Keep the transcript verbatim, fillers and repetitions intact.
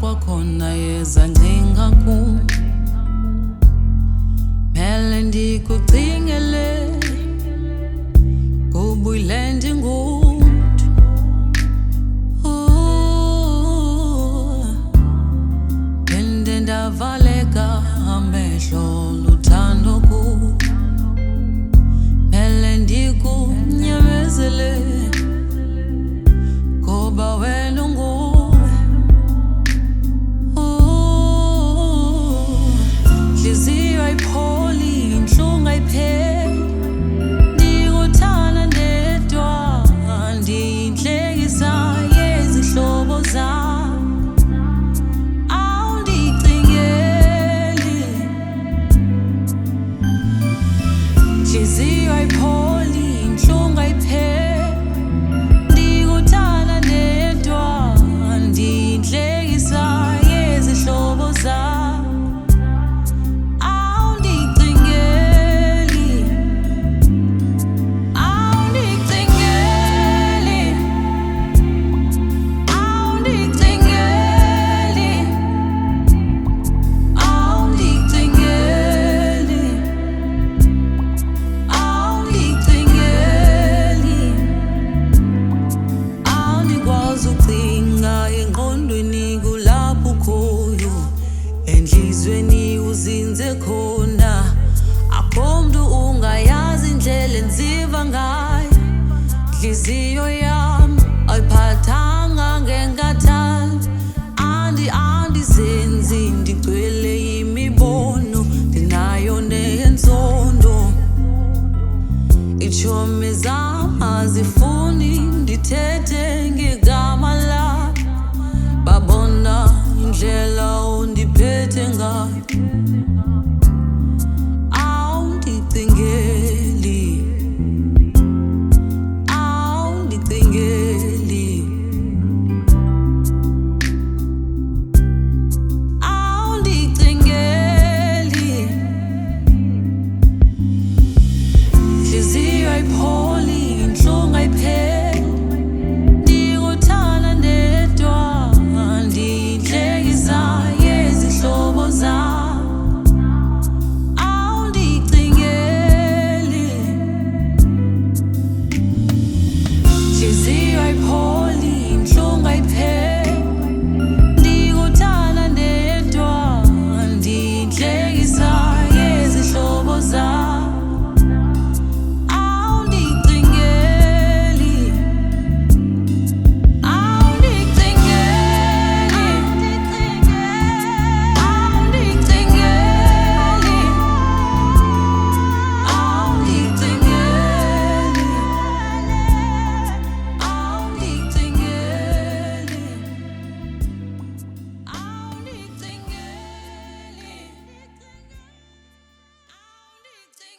kwakhona yeza ncingaku mele ndikucingele kubuyile ndingumuntu phinde ndavaleka amehlo luthando ku mele ndikunyamezele ngoba wena unguwe nhliziyo ayipholi inhlungu ayipheli ndikuthanda ndedwa ndiyinhlekisa yezihlobo zami awundicingeli nhliziyo ayipholi inhlungu ayipheli ndikuthanda ndedwa ndiyinhlekisa yezihlobo zami enhlizweni uzinze khona akho mntu ungayazi indlela enziva ngayo nhliziyo yami ayiphathanga ngenkathalo andi andizenzi ndigcwele imibono ndinayo neyentsondo itshomi zam azifuni ndithethe ngegama lakho babona indlela